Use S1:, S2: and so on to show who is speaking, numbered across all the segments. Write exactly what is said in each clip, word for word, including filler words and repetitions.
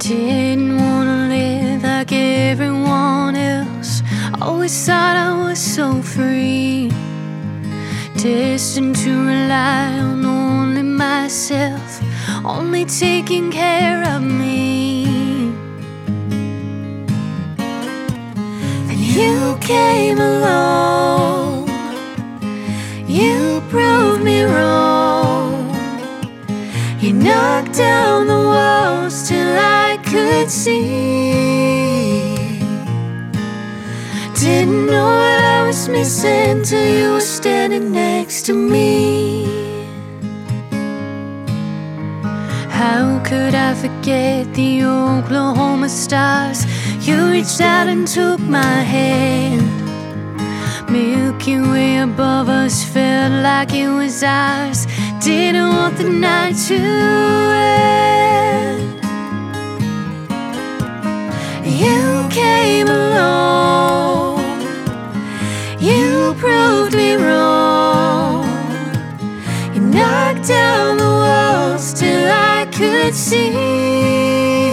S1: Didn't wanna live like everyone else. Always thought I was so free, destined to rely on only myself, only taking care of me. Then you came along, you proved me wrong. You knocked down the walls till I could see. Didn't know what I was missing till you were standing next to me. How could I forget the Oklahoma stars? You reached out and took my hand. Milky Way above us felt like it was ours. Didn't want the night to end. You came along, you proved me wrong. You knocked down the walls till I could see.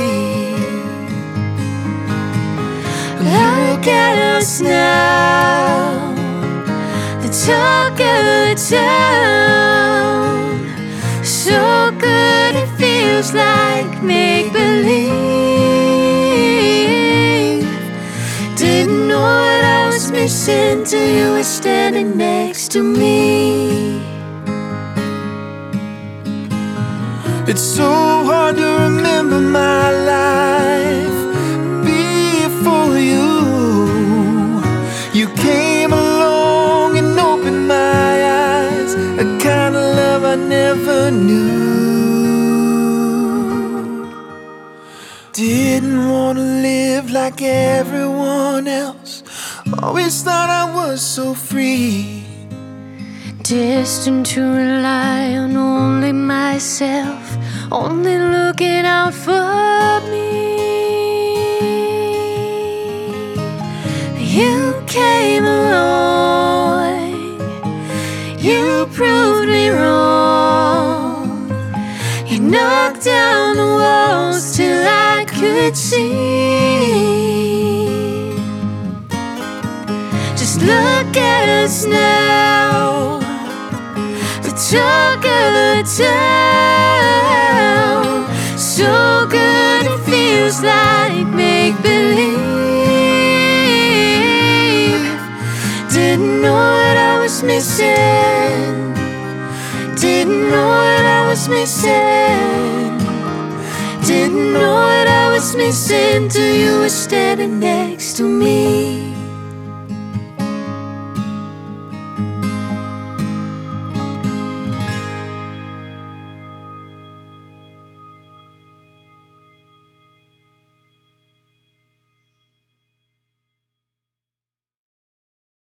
S1: Look at us now, the talk of the town. So good it feels like make-believe. Didn't know what I was missing till you were standing next to me.
S2: It's so hard to remember my life before you. You came along and opened my eyes, a kind of love I never knew. Didn't want to live like everyone else, always thought I was so free,
S1: destined to rely on only myself, only looking out for me. You came along, you proved me wrong. You knocked down the walls till I could see. Just look at us now, the talk of the town. So good it feels like make-believe. Didn't know what I was missing, didn't know what I was missing. Didn't know what I was missing till you were standing next to me.